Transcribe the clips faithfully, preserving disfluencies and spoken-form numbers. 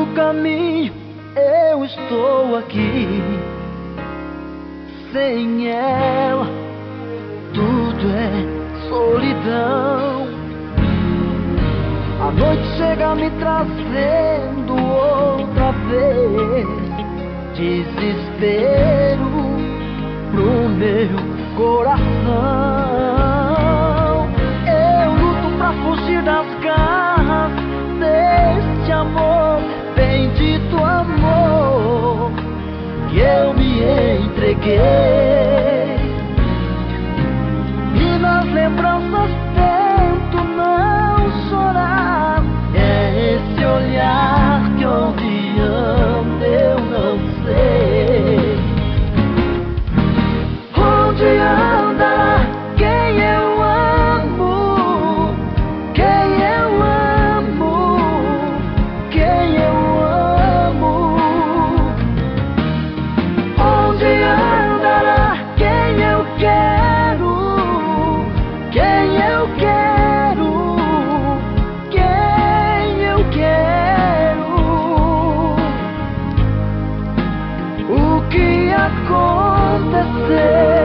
caminho eu estou aqui. Sem ela tudo é solidão. A noite chega me trazendo outra vez desespero pro meu coração. Eu luto pra fugir das garras deste amor, bendito amor que eu me entreguei. E nas lembranças tento não chorar. É esse olhar que onde anda eu não sei. Onde anda quem eu amo, quem eu amo, quem eu amo. Onde andará quem eu quero, quem eu quero, quem eu quero. O que aconteceu?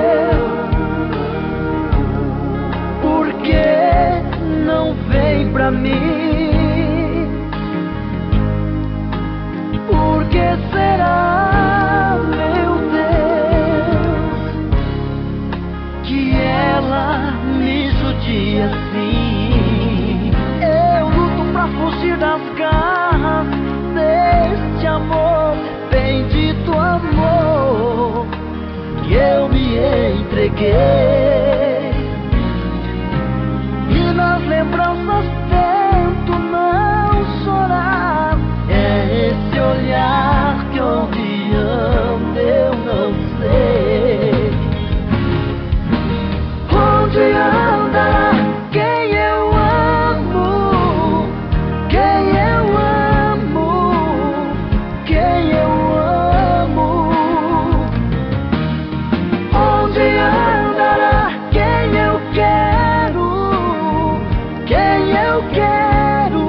Por que não vem pra mim? Por que será, meu Deus, que ela me judia assim? Eu luto pra fugir das garras deste amor, bendito amor que eu me entreguei. E nas lembranças tento não chorar. É esse olhar que onde anda eu não sei. Onde anda quem eu amo, quem eu amo, quem eu amo. Onde andará quem eu quero, quem eu quero,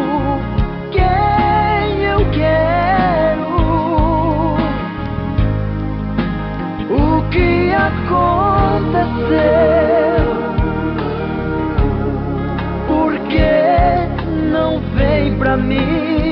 quem eu quero. O que aconteceu? Por que não vem pra mim?